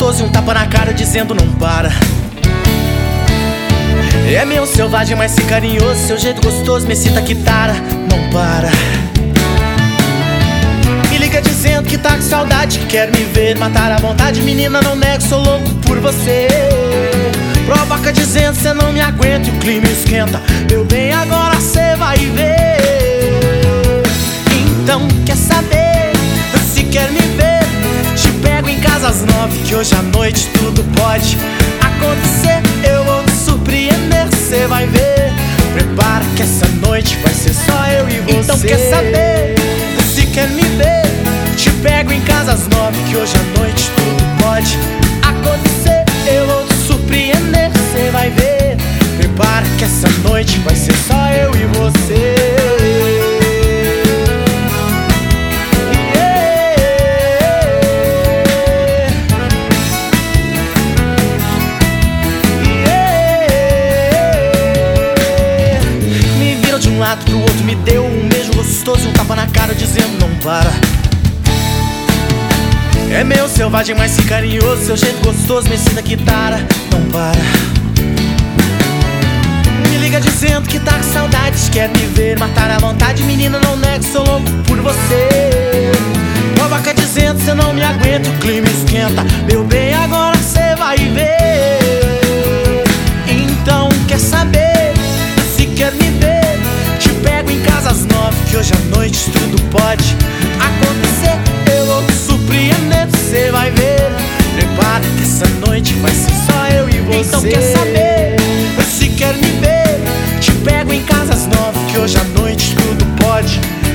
gostoso e um tapa na cara dizendo não para. É meu selvagem, mas se carinhoso, seu jeito gostoso me excita que tara, não para. Me liga dizendo que tá com saudade, que quer me ver matar à vontade. Menina, não nego, sou louco por você. Provoca dizendo cê não me aguenta e o clima esquenta. Meu bem, agora cê vai ver. Então quer saber, se quer me ver, te pego em casa às 9, que hoje à noite tudo pode acontecer. Eu vou te surpreender, cê vai ver. Prepara que essa noite vai ser só eu e você. Então quer saber, se quer me ver, te pego em casa às 9, que hoje à noite tudo pode acontecer. Eu vou te surpreender, cê vai ver. Prepara que essa noite vai ser só eu e você. Me vira de um lado pro outro, me deu um beijo gostoso e um tapa na cara dizendo não para. É meu selvagem, mas se carinhoso, seu jeito gostoso me ensina que tara, não para. Me liga dizendo que tá com saudade, quer me ver matar à vontade. Menina, não nego, sou louco por você. Provoca dizendo cê não me aguenta, o clima esquenta. Meu bem, agora cê vai ver. Então quer saber, se quer me ver, te pego em casa às 9, que hoje à noite tudo pode acontecer. Eu vou te surpreender, cê vai ver. Prepara que essa noite vai ser só eu e você. Então quer saber, se quer me ver, te pego em casa às 9, que hoje à noite tudo pode